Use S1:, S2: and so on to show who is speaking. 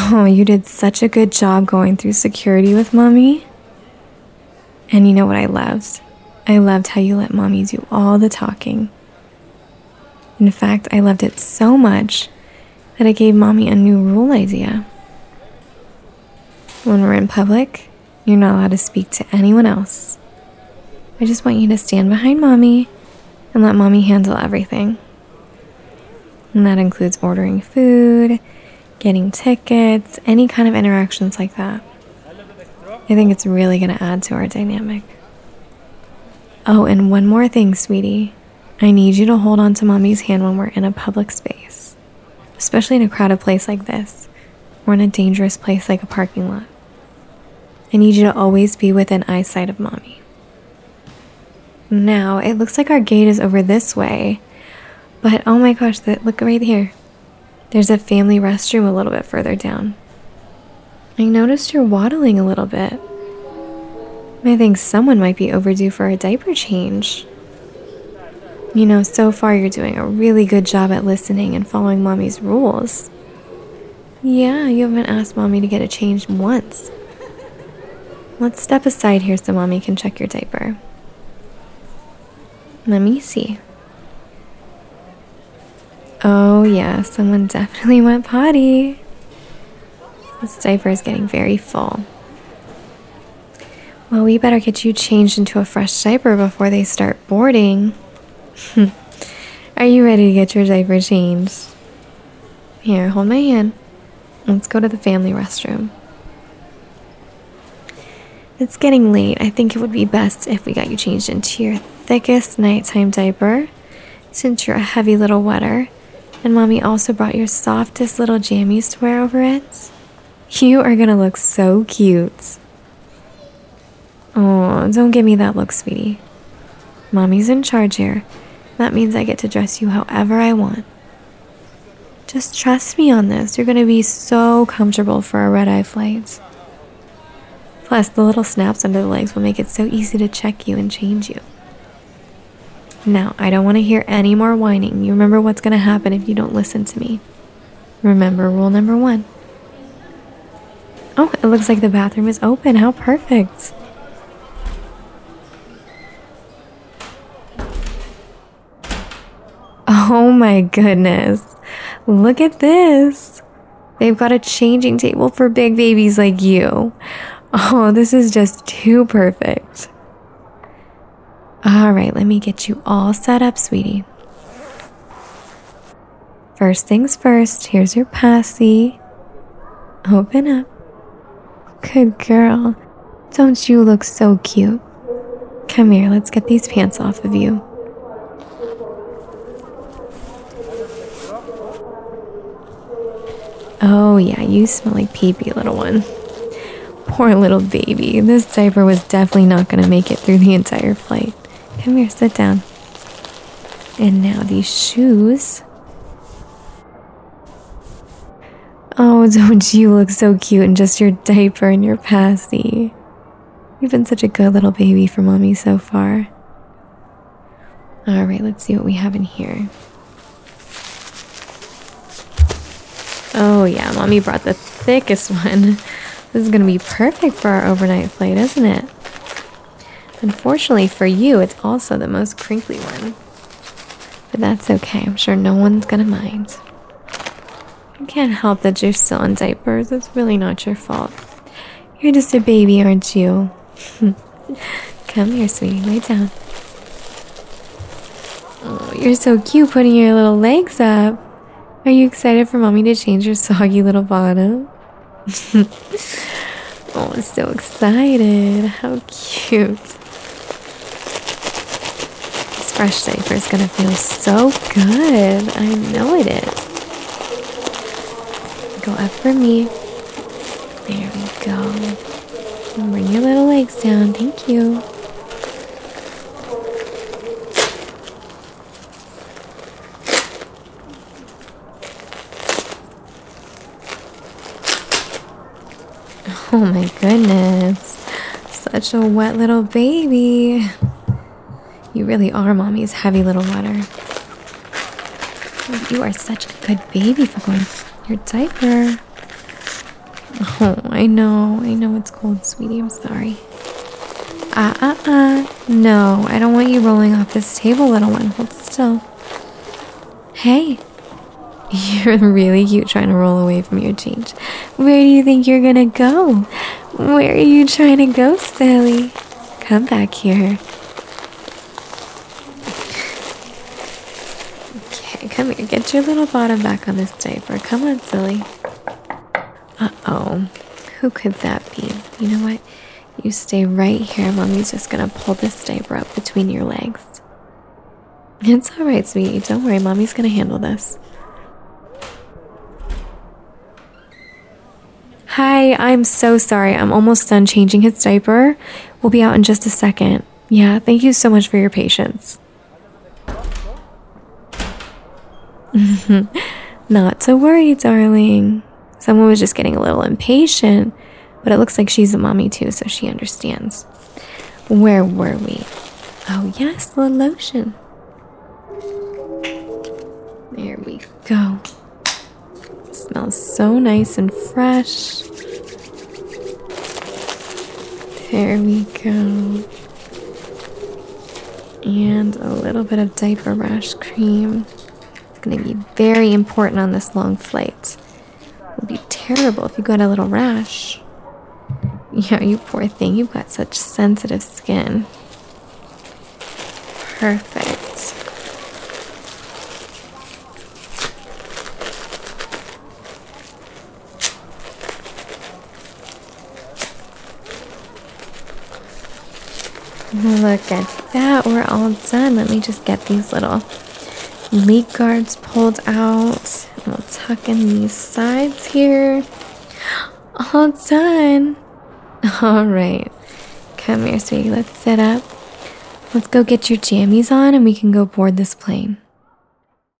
S1: Oh, you did such a good job going through security with mommy. And you know what I loved? I loved how you let mommy do all the talking. In fact, I loved it so much that I gave mommy a new rule idea. When we're in public, you're not allowed to speak to anyone else. I just want you to stand behind mommy and let mommy handle everything. And that includes ordering food, getting tickets, any kind of interactions like that. I think it's really going to add to our dynamic. Oh, and one more thing, sweetie. I need you to hold on to mommy's hand when we're in a public space, especially in a crowded place like this, or in a dangerous place like a parking lot. I need you to always be within eyesight of mommy. Now, it looks like our gate is over this way, but oh my gosh, look right here. There's a family restroom a little bit further down. I noticed you're waddling a little bit. I think someone might be overdue for a diaper change. You know, so far you're doing a really good job at listening and following mommy's rules. Yeah, you haven't asked mommy to get it changed once. Let's step aside here so mommy can check your diaper. Let me see. Oh yeah, someone definitely went potty. This diaper is getting very full. Well, we better get you changed into a fresh diaper before they start boarding. Are you ready to get your diaper changed? Here, hold my hand. Let's go to the family restroom. It's getting late. I think it would be best if we got you changed into your thickest nighttime diaper, since you're a heavy little wetter, and mommy also brought your softest little jammies to wear over it. You are gonna look so cute. Oh, don't give me that look, sweetie. Mommy's in charge here. That means I get to dress you however I want. Just trust me on this. You're gonna be so comfortable for a red-eye flight. Plus, the little snaps under the legs will make it so easy to check you and change you. Now, I don't want to hear any more whining. You remember what's going to happen if you don't listen to me. Remember rule number 1. Oh, it looks like the bathroom is open. How perfect. Oh my goodness. Look at this. They've got a changing table for big babies like you. Oh, this is just too perfect. All right, let me get you all set up, sweetie. First things first, here's your passy. Open up. Good girl. Don't you look so cute? Come here, let's get these pants off of you. Oh yeah, you smell like pee-pee, little one. Poor little baby. This diaper was definitely not going to make it through the entire flight. Come here, sit down. And now these shoes. Oh, don't you look so cute in just your diaper and your passy. You've been such a good little baby for mommy so far. All right, let's see what we have in here. Oh yeah, mommy brought the thickest one. This is going to be perfect for our overnight flight, isn't it? Unfortunately for you, it's also the most crinkly one. But that's okay. I'm sure no one's going to mind. You can't help that you're still in diapers. It's really not your fault. You're just a baby, aren't you? Come here, sweetie. Lay down. Oh, you're so cute putting your little legs up. Are you excited for mommy to change your soggy little bottom? Oh, I'm so excited. How cute. This fresh diaper is going to feel so good. I know it is. Go up for me. There we go. And bring your little legs down. Thank you. Oh my goodness. Such a wet little baby. You really are mommy's heavy little wetter. You are such a good baby for going through your diaper. Oh, I know it's cold, sweetie. I'm sorry. No, I don't want you rolling off this table, little one. Hold still. Hey, you're really cute trying to roll away from your change. Where do you think you're gonna go? Where are you trying to go, silly? Come back here. Okay, come here. Get your little bottom back on this diaper. Come on, silly. Uh-oh. Who could that be? You know what? You stay right here. Mommy's just gonna pull this diaper up between your legs. It's alright, sweetie. Don't worry. Mommy's gonna handle this. Hi, I'm so sorry. I'm almost done changing his diaper. We'll be out in just a second. Yeah, thank you so much for your patience. Not to worry, darling. Someone was just getting a little impatient, but it looks like she's a mommy too, so she understands. Where were we? Oh, yes, the lotion. There we go. Smells so nice and fresh. There we go. And a little bit of diaper rash cream. It's going to be very important on this long flight. It would be terrible if you got a little rash. Yeah, you poor thing. You've got such sensitive skin. Perfect. Look at that. We're all done. Let me just get these little leak guards pulled out. And we'll tuck in these sides here. All done. All right. Come here, sweetie. Let's sit up. Let's go get your jammies on and we can go board this plane.